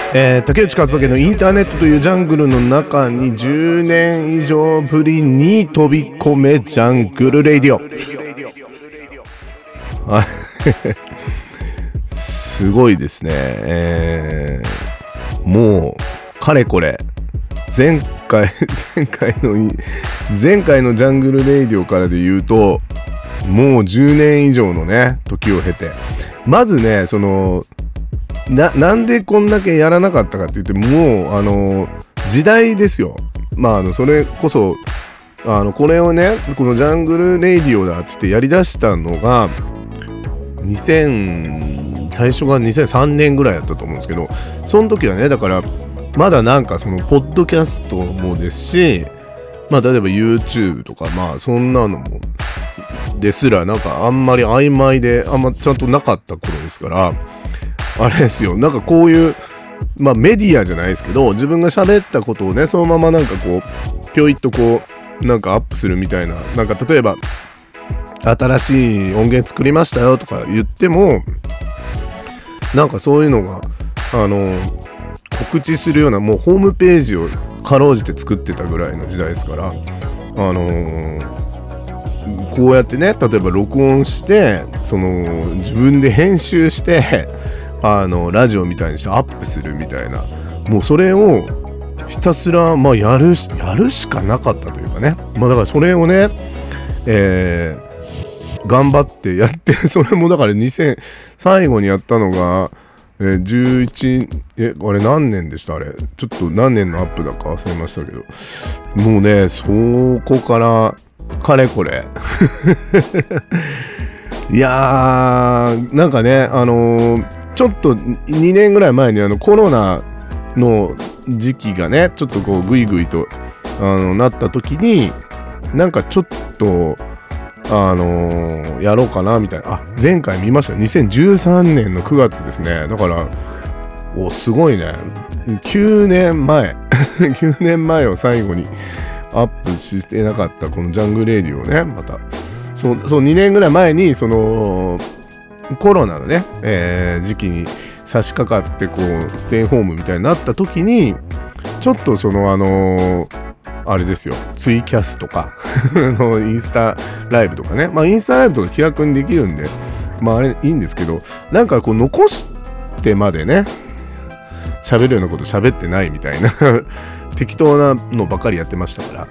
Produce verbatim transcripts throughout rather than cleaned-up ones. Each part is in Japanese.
えー、竹内和武のインターネットというジャングルの中にじゅうねん以上ぶりに飛び込めジャングルレイディオ。すごいですね、えー、もうかれこれ前回前回の前回のジャングルレイディオからで言うともうじゅうねん以上のね時を経て、まずねそのな, なんでこんだけやらなかったかって言ってもうあの時代ですよ。まああのそれこそあのこれをねこのジャングルレイディオだっつってやりだしたのがにせん最初がにせんさんねんぐらいだったと思うんですけど、その時はねだからまだなんかそのポッドキャストもですし、まあ例えば YouTube とかまあそんなのもですらなんかあんまり曖昧であんまちゃんとなかった頃ですから、あれですよ、なんかこういうまあメディアじゃないですけど自分が喋ったことをねそのままなんかこうぴょいっとこうなんかアップするみたいな、なんか例えば新しい音源作りましたよとか言ってもなんかそういうのがあの告知するようなもうホームページをかろうじて作ってたぐらいの時代ですから、あのー、こうやってね例えば録音してその自分で編集してあのラジオみたいにしてアップするみたいな、もうそれをひたすらまあやるやるしかなかったというかね、まあだからそれをね、えー、頑張ってやってそれもだからにせん最後にやったのが、えー、じゅういちえあれ何年でしたあれちょっと何年のアップだか忘れましたけど、もうねそこからかれこれいやーなんかねあのーちょっとにねんぐらい前にあのコロナの時期がねちょっとこうグイグイとあのなった時になんかちょっとあのー、やろうかなみたいな、あ前回見ましたにせんじゅうさんねんのくがつですね。だからおすごいねきゅうねんまえきゅうねんまえを最後にアップしてなかったこのジャングルレイディオをねまたそうそうにねんぐらい前にそのコロナのね、えー、時期に差し掛かってこうステイホームみたいになった時にちょっとそのあのー、あれですよツイキャスとかインスタライブとかね、まあインスタライブとか気楽にできるんでまああれいいんですけど、なんかこう残してまでね喋るようなこと喋ってないみたいな適当なのばかりやってましたから、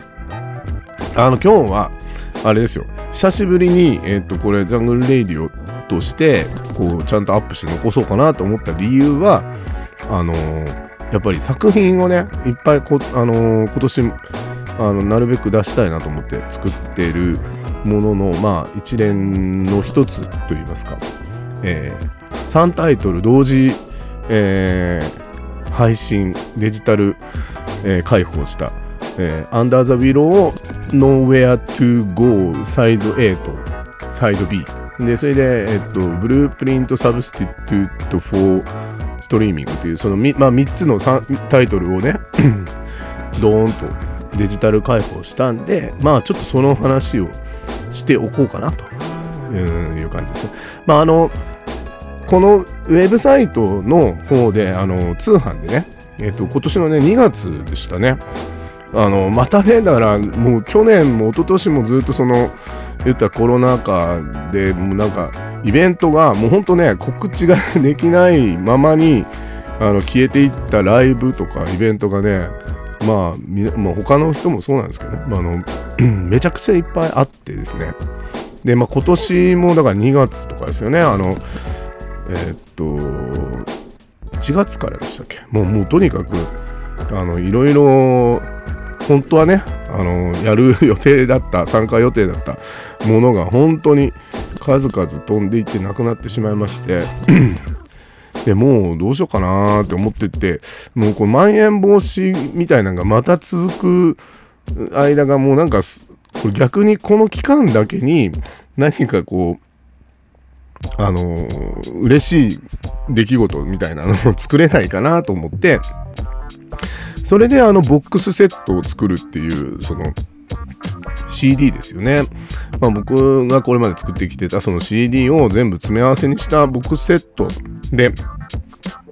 あの今日はあれですよ久しぶりにえっとこれジャングルレイディオとしてこうちゃんとアップして残そうかなと思った理由はあのー、やっぱり作品をねいっぱいこ、あのー、今年あのなるべく出したいなと思って作っているもののまあ一連の一つといいますか、えー、さんタイトル同時、えー、配信デジタル、えー、開放した、えー、Under the Willow Nowhere to Go サイド A とサイド Bで、それで、えっと、ブループリントサブスティテュートフォーストリーミングというその み,、まあ、みっつのタイトルをねドーンとデジタル開放したんで、まあちょっとその話をしておこうかなという感じですね。まああのこのウェブサイトの方であの通販でね、えっと、今年のねにがつでしたね。あのまたねだからもう去年も一昨年もずっとその言ったコロナ禍でもうなんかイベントがもうほんとね告知ができないままにあの消えていったライブとかイベントがねまあ、みまあ、他の人もそうなんですけどね、まあ、あのめちゃくちゃいっぱいあってですね、で、まあ、今年もだからにがつとかですよね、あのえー、っといちがつからでしたっけ、もうもうとにかくあのいろいろ本当はねあのやる予定だった参加予定だったものが本当に数々飛んでいってなくなってしまいましてでもうどうしようかなって思ってて、もうこのまん延防止みたいなのがまた続く間がもうなんかこれ逆にこの期間だけに何かこうあの嬉しい出来事みたいなのを作れないかなと思って、それであのボックスセットを作るっていうその シーディー ですよね。まあ僕がこれまで作ってきてたその シーディー を全部詰め合わせにしたボックスセットで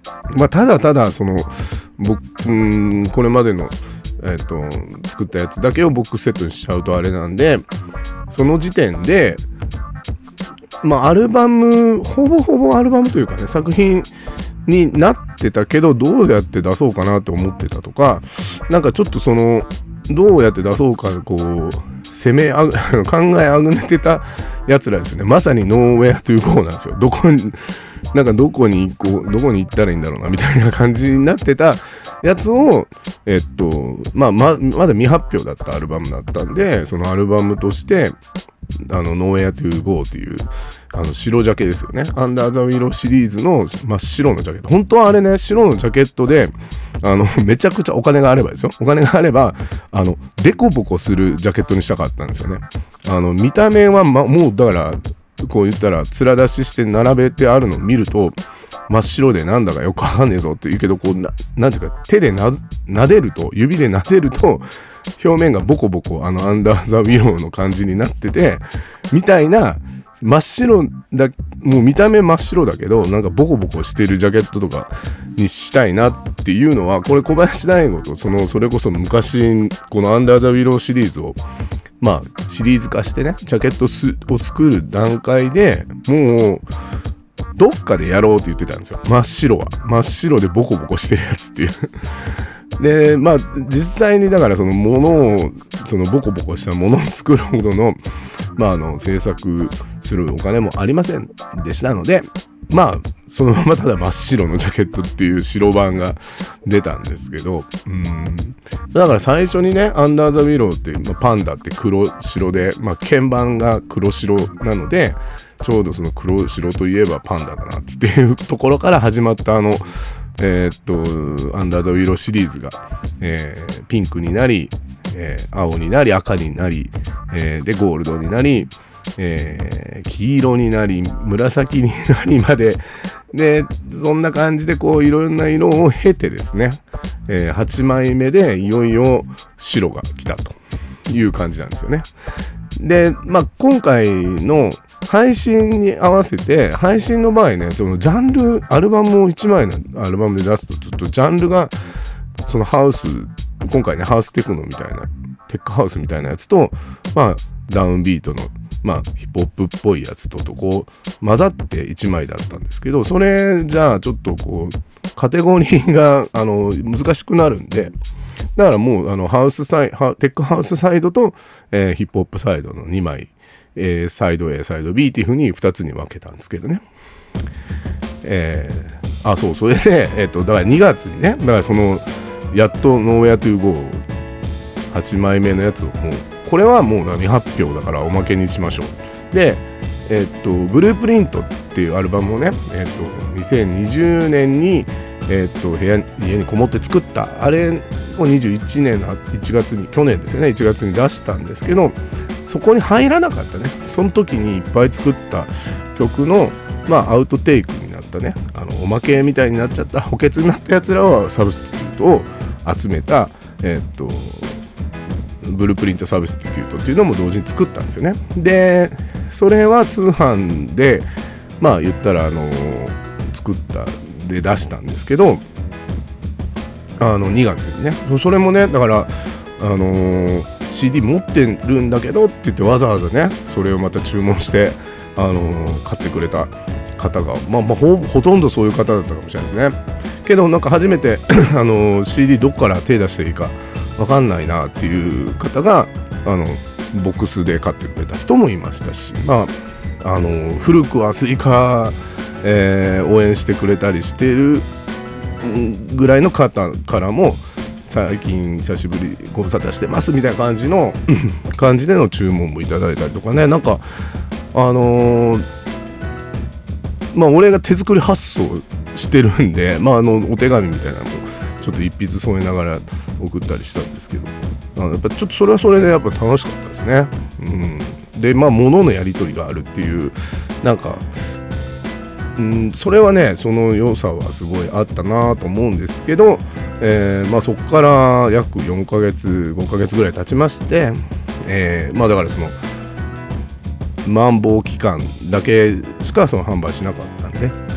まあただただその僕うんこれまでのえっと作ったやつだけをボックスセットにしちゃうとあれなんで、その時点でまあアルバムほぼほぼアルバムというかね作品になってたけど、どうやって出そうかなって思ってたとか、なんかちょっとそのどうやって出そうかこう攻めあ考えあぐねてたやつらですよね。まさにノーウェアトゥーゴーなんですよ。どこになんかどこに行こうどこに行ったらいいんだろうなみたいな感じになってたやつをえっとまあ ま, まだ未発表だったアルバムだったんで、そのアルバムとしてあのノーウェアトゥーゴーっていうあの白ジャケですよね。アンダーザウィローシリーズの真っ白のジャケット、本当はあれね白のジャケットであのめちゃくちゃお金があればですよ、お金があればあのデコボコするジャケットにしたかったんですよね。あの見た目は、ま、もうだからこう言ったら面出しして並べてあるのを見ると真っ白でなんだかよくわかんねえぞって言うけど、こう な, なんていうか手でな撫でると指で撫でると表面がボコボコあのアンダーザウィローの感じになっててみたいな、真っ白だもう見た目真っ白だけどなんかボコボコしてるジャケットとかにしたいなっていうのは、これ小林大吾とそのそれこそ昔このアンダーザウィローシリーズをまあシリーズ化してねジャケットを作る段階でもうどっかでやろうって言ってたんですよ。真っ白は真っ白でボコボコしてるやつっていうでまあ実際にだからそのものをそのボコボコしたものを作るほどのまああの制作するお金もありませんでしたので、まあそのままただ真っ白のジャケットっていう白版が出たんですけど、うーんだから最初にねアンダーザウィローって、まあ、パンダって黒白で、まあ、鍵盤が黒白なのでちょうどその黒白といえばパンダだなっていうところから始まったあのえー、っとアンダーザウィローシリーズが、えー、ピンクになり、えー、青になり赤になり、えー、でゴールドになり、えー、黄色になり紫になりまででそんな感じでこういろんな色を経てですね、えー、はちまいめでいよいよ白が来たという感じなんですよね。で、まあ、今回の配信に合わせて配信の場合ねそのジャンルアルバムをいちまいのアルバムで出すとちょっとジャンルがそのハウス今回ねハウステクノみたいなテックハウスみたいなやつとまあダウンビートのまあヒップホップっぽいやつととこう混ざっていちまいだったんですけど、それじゃあちょっとこうカテゴリーがあの難しくなるんで、だからもうあのハウスサイテックハウスサイドと、えー、ヒップホップサイドのにまい、えー、サイド A サイド B っていう風にふたつに分けたんですけどね。えー、あそうそれでえっ、ー、とだからにがつにねだからそのやっとノーウェアトゥーゴーはちまいめのやつをもうこれはもう未発表だからおまけにしましょう。でえっ、ー、とブループリントっていうアルバムをねえっ、ー、とにせんにじゅうねんにえー、と部屋家にこもって作ったあれをにじゅういちねんのいちがつに去年ですよねいちがつに出したんですけど、そこに入らなかったねその時にいっぱい作った曲のまあアウトテイクになったねあのおまけみたいになっちゃった補欠になったやつらはサブスティテュートを集めたえっ、ー、とブループリントサブスティテュートっていうのも同時に作ったんですよね。でそれは通販でまあ言ったらあの作ったで出したんですけどあのにがつにねそれもねだからあのー、シーディー 持ってるんだけどって言ってわざわざねそれをまた注文してあのー、買ってくれた方がまあまあ ほ, ほとんどそういう方だったかもしれないですね。けどなんか初めてあのー、シーディー どっから手出していいか分かんないなっていう方があのボックスで買ってくれた人もいましたし、まああのー、古くはスイカえー、応援してくれたりしているぐらいの方からも最近久しぶりご無沙汰してますみたいな感じの感じでの注文もいただいたりとかね、なんかあのー、まあ俺が手作り発送してるんで、まああのお手紙みたいなのもちょっと一筆添えながら送ったりしたんですけど、あのやっぱちょっとそれはそれでやっぱ楽しかったですね。うん、でまあ物のやり取りがあるっていうなんかうん、それはねその良さはすごいあったなと思うんですけど、えーまあ、そこから約よんかげつごかげつぐらい経ちまして、えー、まあだからそのマンボウ期間だけしかその販売しなかったんで、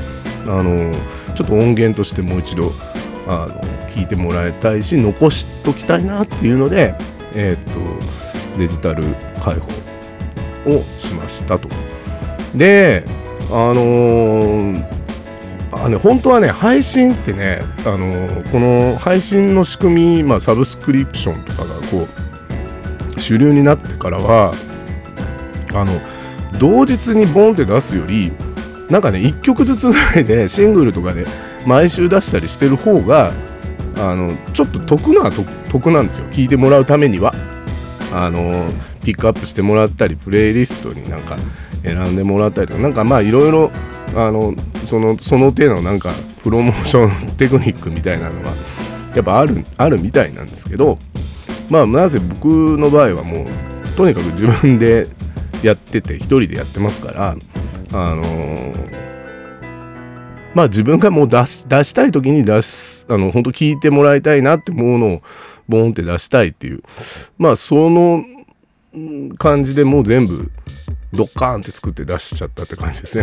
あのちょっと音源としてもう一度あの聞いてもらいたいし残しときたいなっていうので、えー、っとデジタル開放をしましたと。であのーあね、本当はね配信ってね、あのー、この配信の仕組み、まあ、サブスクリプションとかがこう主流になってからはあの同日にボンって出すよりなんかねいっきょくずつぐらいでシングルとかで毎週出したりしてる方があのちょっと得な得なんですよ。聞いてもらうためにはあのピックアップしてもらったりプレイリストになんか選んでもらったりとかなんかまあいろいろあのそのその手のなんかプロモーションテクニックみたいなのがやっぱあるあるみたいなんですけど、まあなぜ僕の場合はもうとにかく自分でやってて一人でやってますからあのー、まあ自分がもう出し出したい時に出すあの本当聞いてもらいたいなってものをボーンって出したいっていうまあその感じでもう全部ドッカーンって作って出しちゃったって感じですね。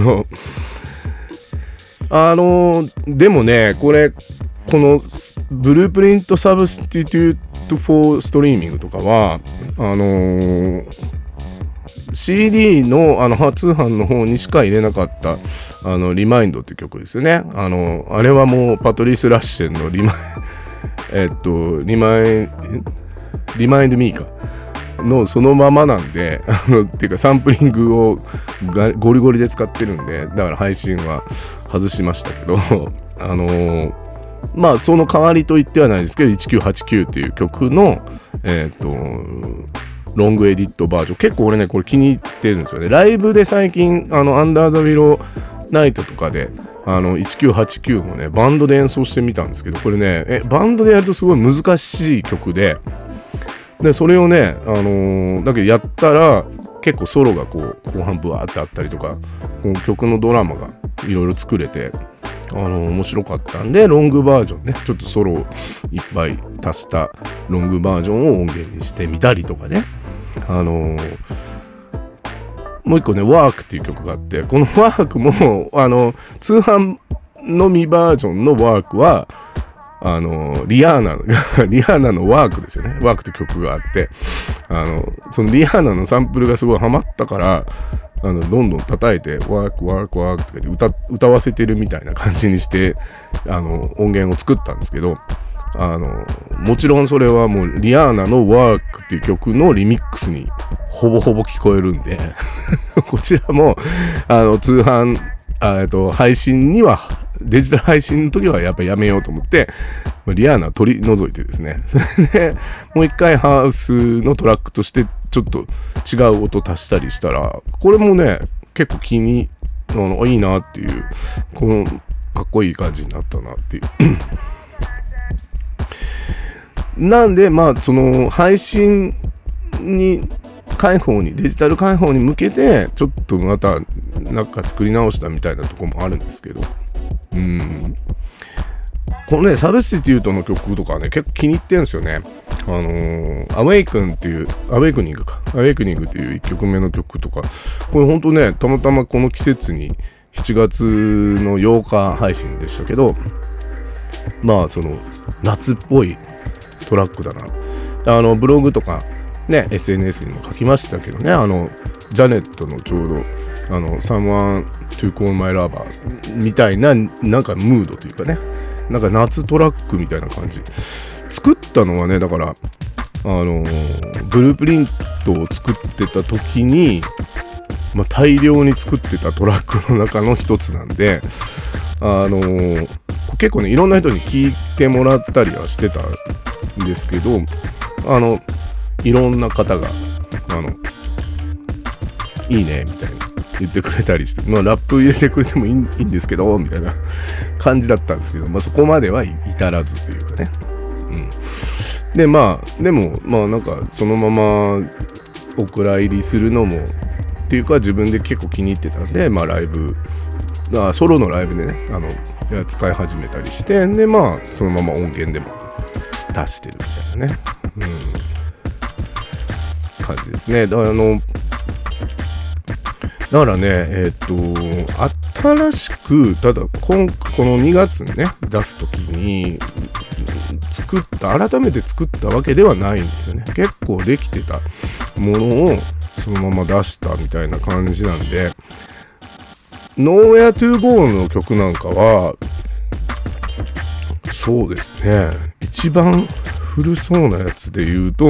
あのでもねこれこのブループリントサブスティテュートフォーストリーミングとかはあのー、シーディー のあの通販の方にしか入れなかったあのリマインドっていう曲ですよね。あのあれはもうパトリス・ラッシェンのリマイえっとリマイリマインドミーかのそのままなんであのっていうかサンプリングをがゴリゴリで使ってるんでだから配信は外しましたけどあのー、まあその代わりと言ってはないですけどせんきゅうひゃくはちじゅうきゅうっていう曲のえっとロングエディットバージョン結構俺ねこれ気に入ってるんですよね。ライブで最近あのアンダーザウィローナイトとかであのせんきゅうひゃくはちじゅうきゅうもねバンドで演奏してみたんですけどこれねえバンドでやるとすごい難しい曲ででそれをね、あのー、だけどやったら結構ソロがこう後半ブワーってあったりとかこの曲のドラマがいろいろ作れて、あのー、面白かったんでロングバージョンねちょっとソロをいっぱい足したロングバージョンを音源にしてみたりとかね、あのー、もう一個ねワークっていう曲があってこのワークもあの通販のみバージョンのワークはあのリアーナリアーナのワークですよね。ワークって曲があってあのそのリアーナのサンプルがすごいハマったからあのどんどん叩いてワークワークワークとかで 歌, 歌わせてるみたいな感じにしてあの音源を作ったんですけどあのもちろんそれはもうリアーナのワークっていう曲のリミックスにほぼほぼ聞こえるんでこちらもあの通販あと配信にはデジタル配信の時はやっぱりやめようと思ってリアーナ取り除いてですねそれでもう一回ハウスのトラックとしてちょっと違う音足したりしたらこれもね結構気にあのいいなっていうこのかっこいい感じになったなっていうなんでまあその配信に開放にデジタル開放に向けてちょっとまたなんか作り直したみたいなところもあるんですけどうんこのねサブスティテュートの曲とかね結構気に入ってるんですよね。あのー、アウェイクンっていうアウェイクニングかアウェイクニングっていういっきょくめの曲とかこれほんとねたまたまこの季節にしちがつのようか配信でしたけどまあその夏っぽいトラックだなあのブログとかね エスエヌエス にも書きましたけどねあのジャネットのちょうどあの Someone to Call My Lover みたいななんかムードというかねなんか夏トラックみたいな感じ作ったのはねだからあのー、ブループリントを作ってた時に、まあ、大量に作ってたトラックの中の一つなんであのー、結構ねいろんな人に聞いてもらったりはしてたんですけどあのいろんな方があのいいねみたいな言ってくれたりして、まあ、ラップ入れてくれてもいい、いいんですけどみたいな感じだったんですけど、まあ、そこまでは至らずというかね、うん、でまあでもまあなんかそのままお蔵入りするのもっていうか自分で結構気に入ってたんで、まあ、ライブあソロのライブでねあの使い始めたりしてでまあそのまま音源でも出してるみたいなね、うん、感じですね。だからあのだからねえっとあ新しくただ今このにがつにね出す時に作った改めて作ったわけではないんですよね。結構できてたものをそのまま出したみたいな感じなんで、 Nowhere to Go の曲なんかはそうですね、一番古そうなやつで言うと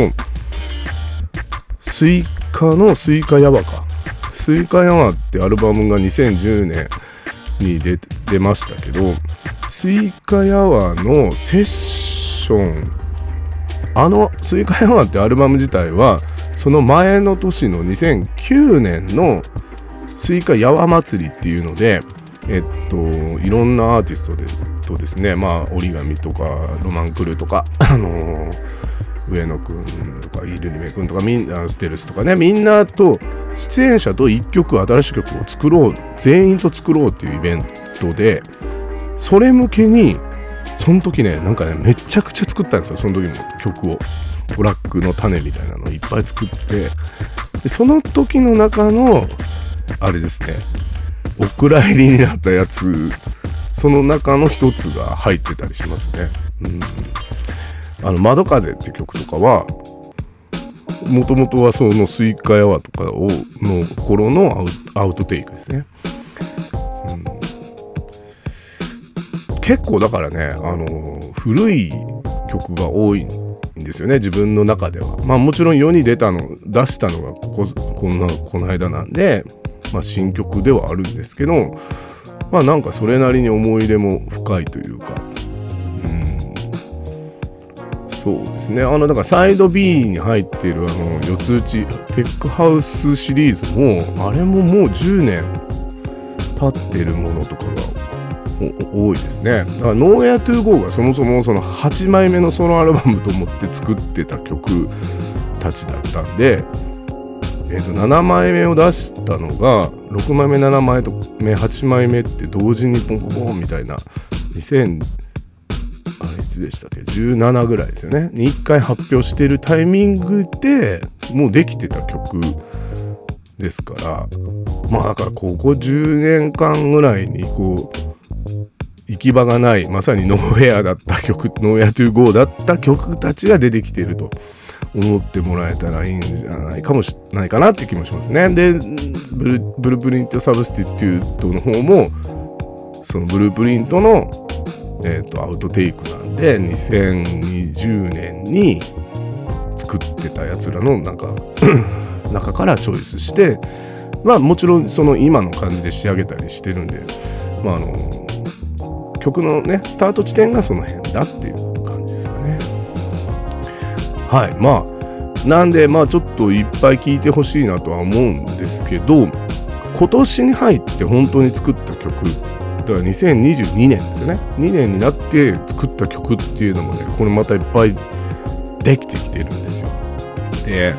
スイカのスイカヤワか。スイカヤワってアルバムがにせんじゅうねんに 出, 出ましたけど、スイカヤワのセッション、あのスイカヤワってアルバム自体はその前の年のにせんきゅうねんのスイカヤワ祭りっていうので、えっといろんなアーティストでとですね、まあ折り紙とかロマンクルーとかあのー、上野くんとかイルニメくんとかみんなステルスとかね、みんなと出演者といっきょく新しい曲を作ろう、全員と作ろうっていうイベントで、それ向けにその時ねなんかねめちゃくちゃ作ったんですよ。その時の曲をブラックの種みたいなのをいっぱい作って、でその時の中のあれですね、お蔵入りになったやつ、その中の一つが入ってたりしますね。うん、あの窓風って曲とかはもともとはそのスイカヤワとかをの頃のアウ、アウトテイクですね。うん、結構だからね、あの古い曲が多いんですよね、自分の中では。まあもちろん世に出たの出したのがこここんなこの間なんで、まあ、新曲ではあるんですけど、まあなんかそれなりに思い入れも深いというか、うん、そうですね。あのだからサイド B に入っているあの四つ打ちテックハウスシリーズもあれももうじゅうねん経ってるものとかが多いですね。だから Nowhere to Go がそもそもそのはちまいめのソロアルバムと思って作ってた曲たちだったんで、えー、とななまいめを出したのがろくまいめななまいめはちまいめって同時にポンポンポンみたいなにせんあれいつでしたっけじゅうななぐらいですよねにいっかい発表してるタイミングでもうできてた曲ですから、まあだからここじゅうねんかんぐらいにこう行き場がないまさにノーウェアだった曲、ノーウェアトゥーゴーだった曲たちが出てきていると思ってもらえたらいいんじゃないかもしれないかなって気もしますね。でブル、ブループリントサブスティテュートの方もそのブループリントの、えー、とアウトテイクなんでにせんにじゅうねんに作ってたやつらのなんか中からチョイスして、まあもちろんその今の感じで仕上げたりしてるんで、まああの曲のねスタート地点がその辺だっていう感じですかね。はい、まあなんでまあちょっといっぱい聴いてほしいなとは思うんですけど、今年に入って本当に作った曲だからにせんにじゅうにねんですよね。にねんになって作った曲っていうのもね、これまたいっぱいできてきてるんですよ。で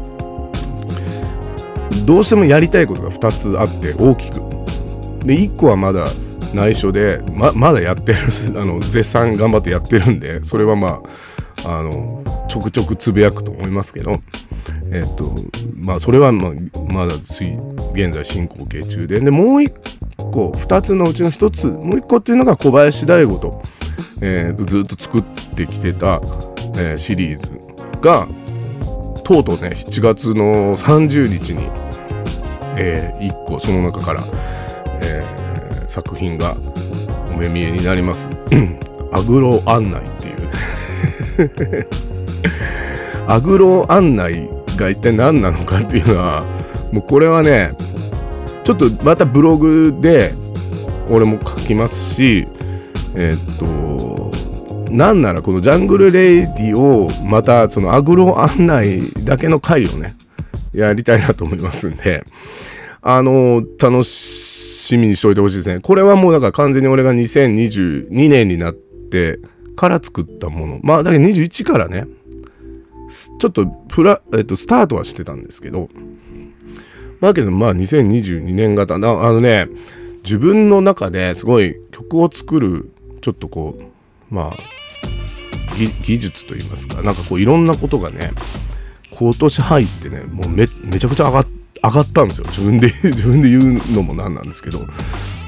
どうしてもやりたいことがふたつあって大きく、でいっこはまだ内緒で ま, まだやってるあの絶賛頑張ってやってるんで、それはまああのちょくちょくつぶやくと思いますけど、えっとまあそれはまあまだ現在進行形中で、でもう一個ふたつのうちのひとつ、もう一個っていうのが小林大吾と、えー、ずっと作ってきてた、えー、シリーズがとうとうねしちがつのさんじゅうにちに、えー、いっこその中から、えー、作品がお目見えになりますアグロ案内っていうアグロ案内が一体何なのかっていうのはもうこれはねちょっとまたブログで俺も書きますし、えー、っとなんならこのジャングルレイディをまたそのアグロ案内だけの回をねやりたいなと思いますんで、あの楽しみにしておいてほしいですね。これはもうだから完全に俺がにせんにじゅうにねんになってから作ったもの、まあだけどにじゅういちからねちょっとプラ、えっと、スタートはしてたんですけど、だけどまあにせんにじゅうにねん型あのね自分の中ですごい曲を作るちょっとこうまあ技術といいますか、なんかこういろんなことがね今年入ってねもう め, めちゃくちゃ上がっ上がったんですよ。自分で自分で言うのもなんなんですけど、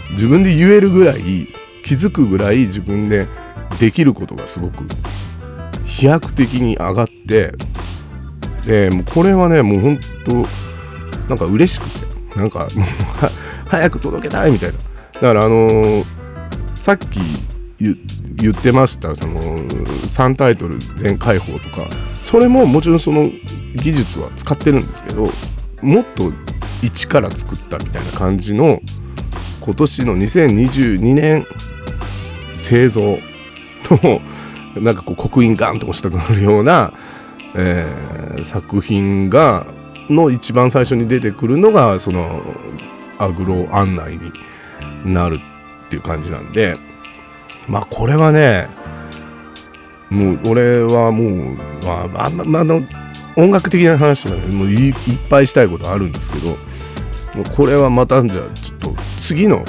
自分で言えるぐらい、気づくぐらい自分でできることがすごく飛躍的に上がって、でもうこれはね、もう本当なんか嬉しくて、なんかもう早く届けたいみたいな。だからあのー、さっき言, 言ってましたそのさんタイトル全開放とか、それももちろんその技術は使ってるんですけど、もっと一から作ったみたいな感じの今年のにせんにじゅうにねん製造のなんかこう刻印ガンと押したくなるような、えー、作品がの一番最初に出てくるのがそのアグロ案内になるっていう感じなんで、まあこれはね、もう俺はもうまあまあまあの音楽的な話はね、もう い, いっぱいしたいことあるんですけど、もうこれはまたじゃあちょっと次の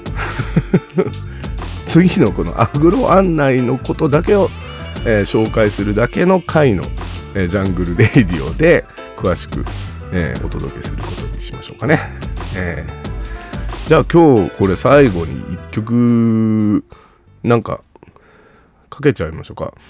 次のこのアグロ案内のことだけを、えー、紹介するだけの回の、えー、ジャングルレイディオで詳しく、えー、お届けすることにしましょうかね。えー、じゃあ今日これ最後に一曲なんかかけちゃいましょうか。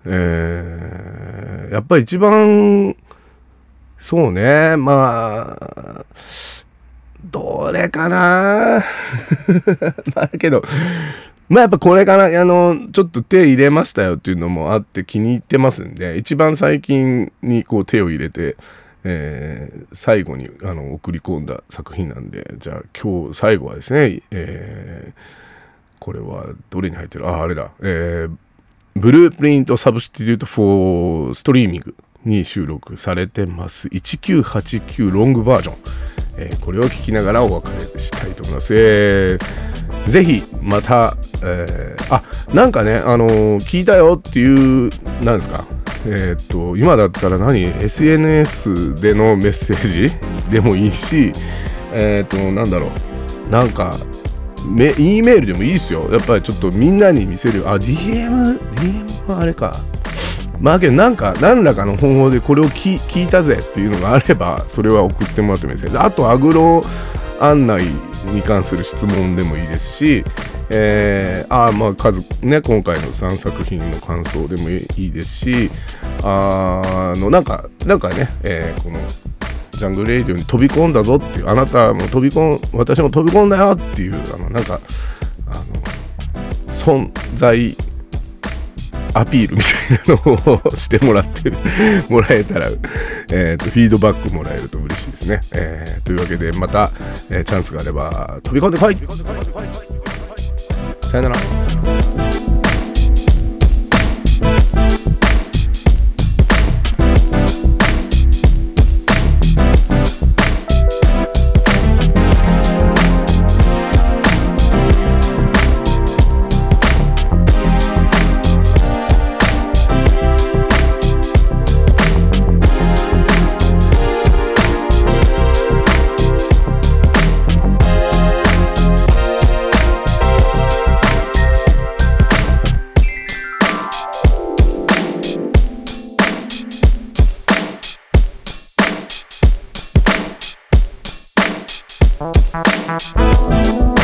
えー、やっぱり一番そうね、まあどれかなだけどまあやっぱこれかな、あのちょっと手入れましたよっていうのもあって気に入ってますんで、一番最近にこう手を入れて、えー、最後にあの送り込んだ作品なんで、じゃあ今日最後はですね、えー、これはどれに入ってる、ああれだ、えー、ブループリントサブスティテュートフォーストリーミングに収録されてますせんきゅうひゃくはちじゅうきゅうロングバージョン、えー、これを聞きながらお別れしたいと思います。えー、ぜひまた、えー、あなんかね、あのー、聞いたよっていうなんですか、えー、っと今だったら何 エスエヌエス でのメッセージでもいいし、えー、っとなんだろう、なんかメ E メールでもいいですよ。やっぱりちょっとみんなに見せる、あ ディーエム ディーエム はあれか、まあけどなんか何らかの方法でこれを 聞, 聞いたぜっていうのがあれば、それは送ってもらってもいいですね。あとアグロ案内に関する質問でもいいですし、えー、あまあ数ね、今回のさんさく品の感想でもいいですし、あのなんかなんかね、えー、このジャングルレイディオに飛び込んだぞっていう、あなたも飛び込ん私も飛び込んだよっていう、あのなんかあの存在アピールみたいなのをしてもらってもらえたら、えー、とフィードバックもらえると嬉しいですね。えー、というわけでまた、えー、チャンスがあれば飛び込んでこい。さよなら。Thank you.